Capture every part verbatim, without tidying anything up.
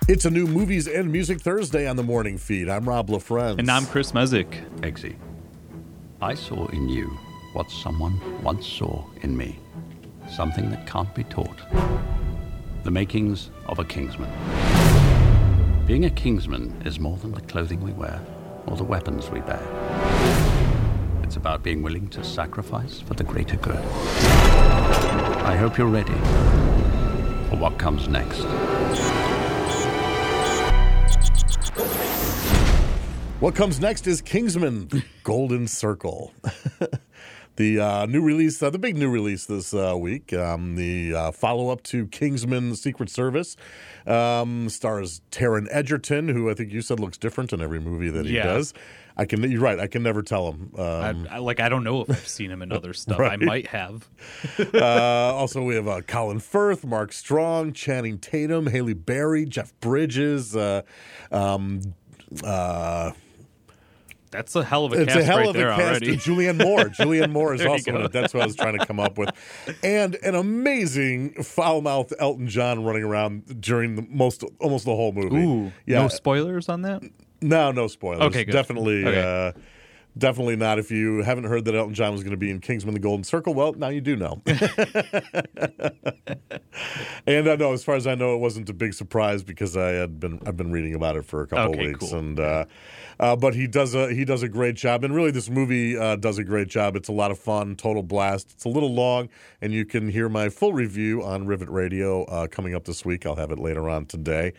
It's a new Movies and Music Thursday on the morning feed. I'm Rob LaFrance. And I'm Chris Mezek. Eggsy, I saw in you what someone once saw in me. Something that can't be taught. The makings of a Kingsman. Being a Kingsman is more than the clothing we wear or the weapons we bear. It's about being willing to sacrifice for the greater good. I hope you're ready for what comes next. What comes next is Kingsman Golden Circle. The uh, new release, uh, the big new release this uh, week, um, the uh, follow-up to Kingsman Secret Service, um, stars Taron Egerton, who I think you said looks different in every movie that he Yeah. does. I can, you're right, I can never tell him. Um, I, I, like, I don't know if I've seen him in other stuff. Right. I might have. uh, also, we have uh, Colin Firth, Mark Strong, Channing Tatum, Halle Berry, Jeff Bridges, uh, um, uh, That's a hell of a it's cast a hell right of a there cast. already. Julianne Moore. Julianne Moore is There you also in go. it. That's what I was trying to come up with. And an amazing foul-mouthed Elton John running around during the most, almost the whole movie. Ooh, yeah. no spoilers on that? No, no spoilers. Okay, good. Definitely, Okay. uh, definitely not. If you haven't heard that Elton John was going to be in Kingsman: The Golden Circle, well, now you do know. And I know, as far as I know, it wasn't a big surprise because I had been I've been reading about it for a couple Okay, of weeks, cool. and uh, uh, but he does a he does a great job, and really this movie uh, does a great job. It's a lot of fun, total blast. It's a little long, and you can hear my full review on Rivet Radio uh, coming up this week. I'll have it later on today.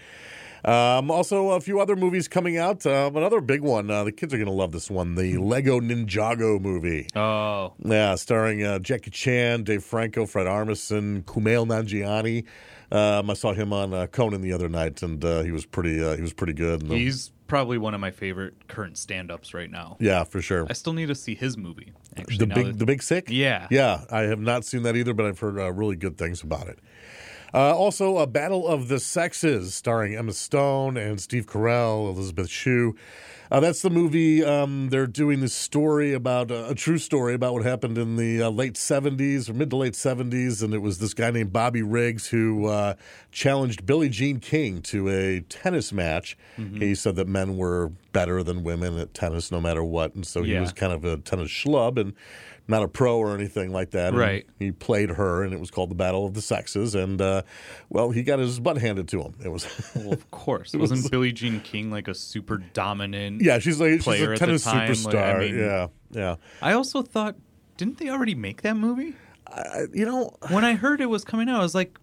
Um, also, a few other movies coming out. Uh, another big one. Uh, the kids are going to love this one. The Lego Ninjago movie. Oh, Yeah, starring uh, Jackie Chan, Dave Franco, Fred Armisen, Kumail Nanjiani. Um, I saw him on uh, Conan the other night, and uh, he was pretty. Uh, he was pretty good. And, um, he's probably one of my favorite current stand-ups right now. yeah, for sure. I still need to see his movie, actually. The now big, that- the Big Sick. Yeah. yeah. I have not seen that either, but I've heard uh, really good things about it. Uh, also, a Battle of the Sexes, starring Emma Stone and Steve Carell, Elizabeth Shue. Uh, that's the movie. Um, they're doing this story about uh, a true story about what happened in the uh, late seventies or mid to late seventies, and it was this guy named Bobby Riggs who uh, challenged Billie Jean King to a tennis match. Mm-hmm. He said that men were better than women at tennis, no matter what, and so he Yeah. was kind of a tennis schlub and not a pro or anything like that. And Right. he played her, and it was called the Battle of the Sexes. And, uh, well, he got his butt handed to him. It was, Well, of course. Wasn't Billie Jean King like a super dominant? yeah, she's like she's Player a at the tennis time, like, superstar. I mean- yeah, yeah. I also thought, didn't they already make that movie? I, you know, When I heard it was coming out, I was like,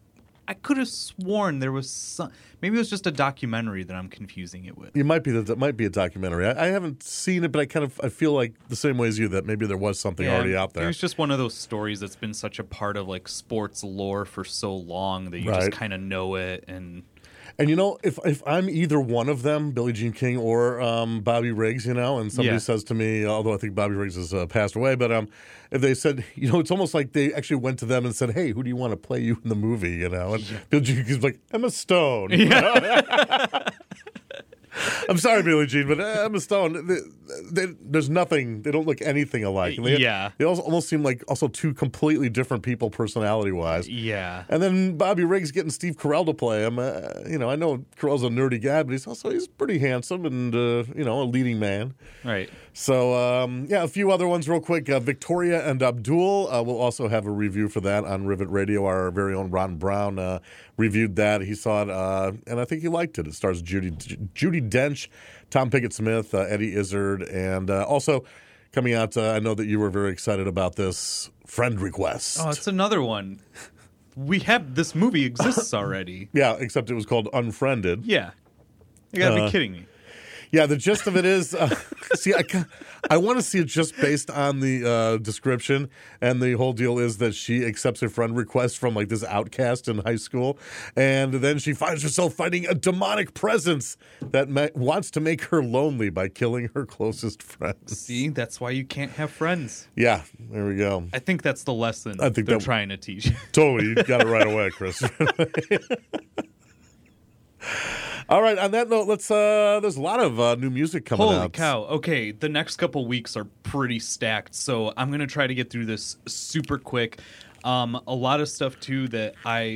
I could have sworn there was some. Maybe it was just a documentary that I'm confusing it with. it might be that it might be a documentary. I, I haven't seen it, but I kind of I feel like the same way as you that maybe there was something already out It there. was just one of those stories that's been such a part of like sports lore for so long that you Right. just kind of know it. And And you know, if if I'm either one of them, Billie Jean King or um, Bobby Riggs, you know, and somebody Yeah. says to me, although I think Bobby Riggs has uh, passed away, but um, if they said, you know, it's almost like they actually went to them and said, "Hey, who do you want to play you in the movie?" You know, and Billie Jean King's like, Emma Stone. you know? I'm sorry, Billie Jean, but uh, Emma Stone. They, they, there's nothing. They don't look anything alike. And they, Yeah. they also almost seem like also two completely different people, personality wise. yeah, And then Bobby Riggs getting Steve Carell to play him. Uh, you know, I know Carell's a nerdy guy, but he's also he's pretty handsome and uh, you know a leading man. right. So um, yeah, a few other ones real quick. Uh, Victoria and Abdul. Uh, we'll also have a review for that on Rivet Radio. Our very own Ron Brown uh, reviewed that. He saw it, uh, and I think he liked it. It stars Judy Judy Dench, Tom Pickett-Smith, uh, Eddie Izzard, and uh, also coming out. Uh, I know that you were very excited about this. Friend Request. Oh, it's another one. We have this movie exists already. Yeah, except it was called Unfriended. Yeah, you gotta Uh, be kidding me. Yeah, the gist of it is, uh, see, I, ca- I want to see it just based on the uh, description, and the whole deal is that she accepts a friend request from like this outcast in high school, and then she finds herself fighting a demonic presence that ma- wants to make her lonely by killing her closest friends. See, that's why you can't have friends. Yeah, there we go. I think that's the lesson I think they're that- trying to teach. Totally, you got it right away, Chris. All right, on that note, let's. Uh, there's a lot of uh, new music coming Holy out. cow. Okay, the next couple weeks are pretty stacked, so I'm going to try to get through this super quick. Um, a lot of stuff, too, that I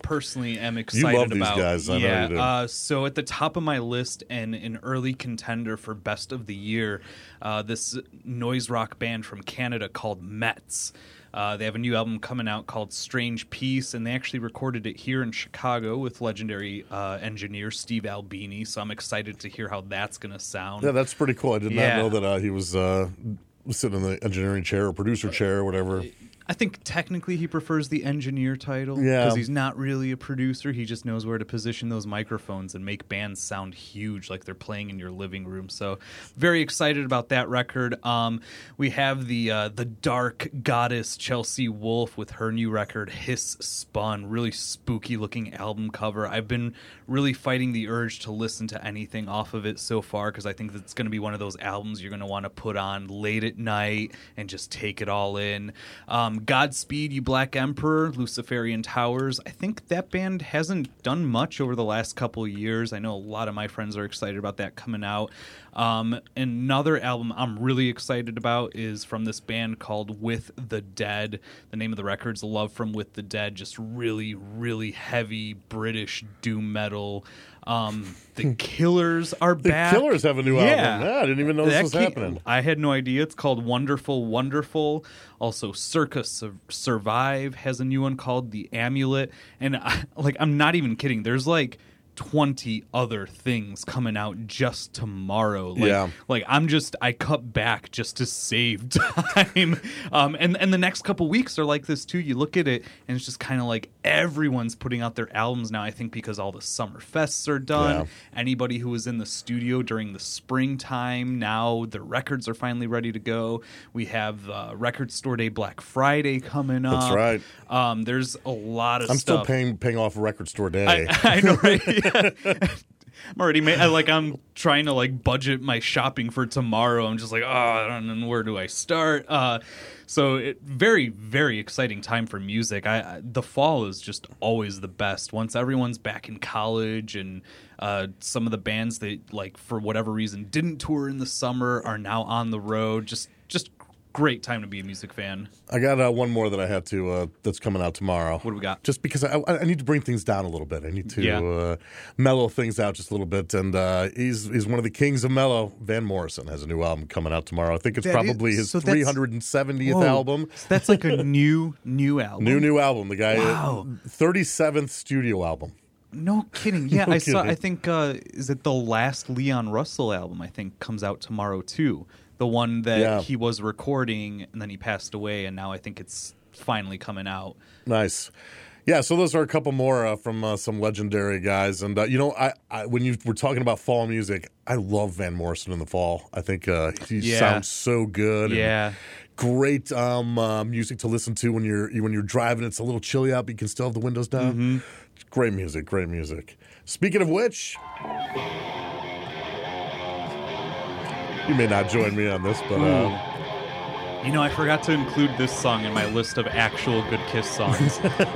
personally am excited love these about. guys. I know yeah. you do. Uh, so at the top of my list and an early contender for best of the year, uh, this noise rock band from Canada called Mets. Uh, they have a new album coming out called Strange Peace, and they actually recorded it here in Chicago with legendary uh, engineer Steve Albini. So I'm excited to hear how that's going to sound. Yeah, that's pretty cool. I did Yeah. not know that uh, he was uh, sitting in the engineering chair or producer chair or whatever. I think technically he prefers the engineer title Yeah. because he's not really a producer. He just knows where to position those microphones and make bands sound huge like they're playing in your living room. So very excited about that record. Um, we have the uh, the dark goddess Chelsea Wolfe with her new record Hiss Spun. Really spooky looking album cover. I've been really fighting the urge to listen to anything off of it so far because I think it's going to be one of those albums you're going to want to put on late at night and just take it all in. Um, Godspeed, You Black Emperor, Luciferian Towers. I think that band hasn't done much over the last couple of years. I know a lot of my friends are excited about that coming out. Um, another album I'm really excited about is from this band called With the Dead. The name of the record's Love from With the Dead. Just really, really heavy British doom metal. Um, the Killers are The back. Killers have a new Yeah. album. Yeah, I didn't even know this That was came- happening. I had no idea. It's called Wonderful Wonderful. Also, Circa Sur- Survive has a new one called The Amulet. And I, like, I'm not even kidding. There's like twenty other things coming out just tomorrow. Like, Yeah. like I'm just I cut back just to save time. um, and and the next couple weeks are like this too. You look at it and it's just kind of like everyone's putting out their albums now. I think because all the summer fests are done. Yeah. Anybody who was in the studio during the springtime, now their records are finally ready to go. We have uh, Record Store Day Black Friday coming up. That's right. Um, there's a lot of I'm stuff. still paying paying off Record Store Day. I, I know, right? Yeah. I'm already ma- I, like I'm trying to like budget my shopping for tomorrow. I'm just like, oh, I don't know, where do I start? Uh, so it very very exciting time for music. I, I the fall is just always the best. Once everyone's back in college and uh, some of the bands that like for whatever reason didn't tour in the summer are now on the road. Just just great time to be a music fan. I got uh, one more that I have to uh, that's coming out tomorrow. What do we got? Just because I, I need to bring things down a little bit. I need to Yeah. uh, mellow things out just a little bit. And uh, he's he's one of the kings of mellow. Van Morrison has a new album coming out tomorrow. I think it's That probably is- his so that's- three hundred seventieth Whoa. album. So that's like a new new album. New new album. The guy Wow. thirty-seventh studio album. No kidding. Yeah, No I saw. kidding. I think uh, is it the last Leon Russell album? I think comes out tomorrow too. The one that Yeah. he was recording and then he passed away, and now I think it's finally coming out. Nice. Yeah, so those are a couple more uh, from uh, some legendary guys. And, uh, you know, I, I when you were talking about fall music, I love Van Morrison in the fall. I think uh, he Yeah. sounds so good. and Yeah. great um, uh, music to listen to when you're when you're driving. It's a little chilly out, but you can still have the windows down. Mm-hmm. Great music, great music. Speaking of which, you may not join me on this, but uh, You know, I forgot to include this song in my list of actual good Kiss songs.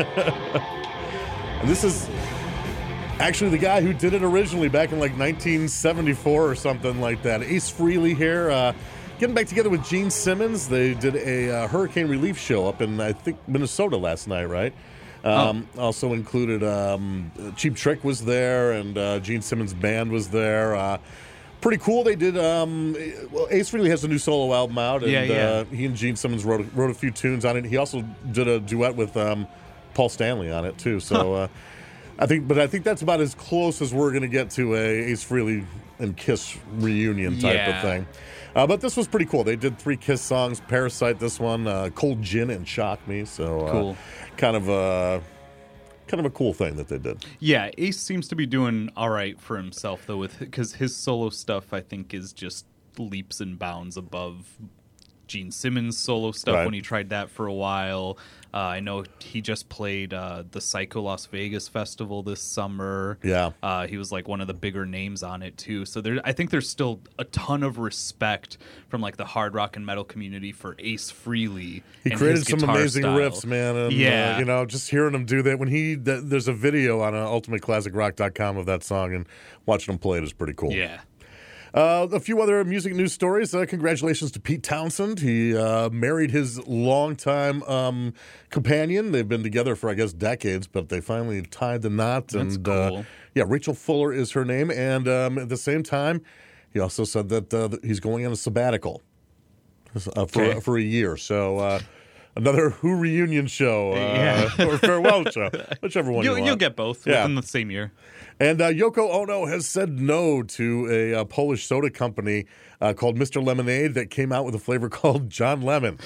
and this is actually the guy who did it originally back in like nineteen seventy-four or something like that. Ace Frehley here. Uh, Getting back together with Gene Simmons. They did a uh, hurricane relief show up in, I think, Minnesota last night, right? Um, oh. Also included um, Cheap Trick was there, and uh, Gene Simmons' band was there. Uh, pretty cool. They did. Um, well, Ace Frehley has a new solo album out, and yeah, yeah. Uh, he and Gene Simmons wrote wrote a few tunes on it. He also did a duet with um, Paul Stanley on it too. So huh. uh, I think, but I think that's about as close as we're going to get to a Ace Frehley and Kiss reunion type yeah. of thing. Uh, but this was pretty cool. They did three Kiss songs: "Parasite," this one, uh, "Cold Gin," and "Shock Me." So uh, cool. Kind of a kind of a cool thing that they did. Yeah, Ace seems to be doing all right for himself though, with because his solo stuff I think is just leaps and bounds above Gene Simmons' solo stuff right. when he tried that for a while. Uh, I know he just played uh, the Psycho Las Vegas Festival this summer. Yeah. Uh, he was like one of the bigger names on it too. So there, I think there's still a ton of respect from like the hard rock and metal community for Ace Frehley. He and created his some guitar amazing style. riffs, man. And, yeah. Uh, you know, just hearing him do that when he th- there's a video on uh, ultimate classic rock dot com of that song, and watching him play it is pretty cool. Yeah. Uh, a few other music news stories. Uh, congratulations to Pete Townsend. He uh, married his longtime um, companion. They've been together for, I guess, decades, but they finally tied the knot. That's and cool. uh, yeah, Rachel Fuller is her name. And um, at the same time, he also said that uh, he's going on a sabbatical uh, for Okay. for a year. So uh, another Who reunion show uh, Yeah. or farewell show, whichever one you, You'll, want. you'll get both Yeah. within the same year. And uh, Yoko Ono has said no to a, uh Polish soda company uh, called Mister Lemonade that came out with a flavor called John Lemon.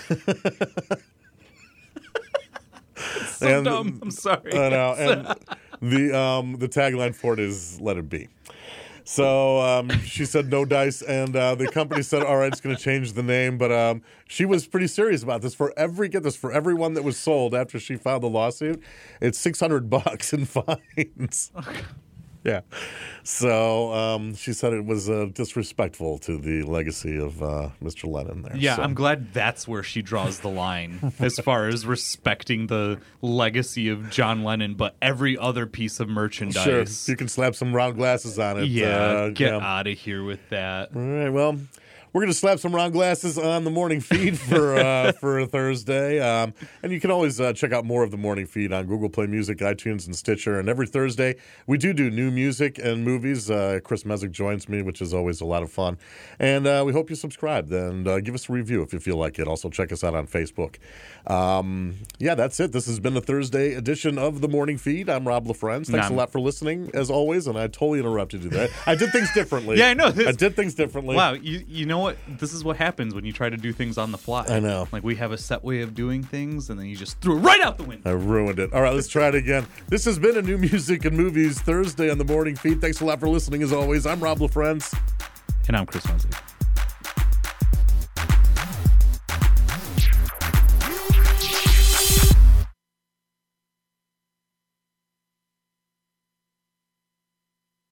So And- dumb. I'm sorry. I know. And the um, the tagline for it is "Let it be." So um, she said no dice, and uh, the company said, "All right, it's going to change the name." But um, she was pretty serious about this. For every get this, for everyone that was sold after she filed the lawsuit, it's six hundred bucks in fines. Yeah. So um, she said it was uh, disrespectful to the legacy of uh, Mister Lennon there. Yeah, So- I'm glad that's where she draws the line as far as respecting the legacy of John Lennon, but every other piece of merchandise. Sure. If you can slap some round glasses on it. yeah, uh, get yeah. out of here with that. All right, well, we're going to slap some round glasses on the morning feed for uh, for Thursday. Um, and you can always uh, check out more of the morning feed on Google Play Music, iTunes, and Stitcher. And every Thursday, we do do new music and movies. Uh, Chris Mezek joins me, which is always a lot of fun. And uh, we hope you subscribe and uh, give us a review if you feel like it. Also, check us out on Facebook. Um, yeah, that's it. This has been the Thursday edition of the morning feed. I'm Rob LaFrance. Thanks Nah. a lot for listening, as always. And I totally interrupted you there. I did things differently. Yeah, I know. I did things differently. Wow, you you know what? This is what happens when you try to do things on the fly. I know. Like we have a set way of doing things, and then you just threw it right out the window. I ruined it. All right, let's try it again. This has been a New Music and Movies Thursday on the Morning Feed. Thanks a lot for listening, as always. I'm Rob LaFrance. And I'm Chris Mezek.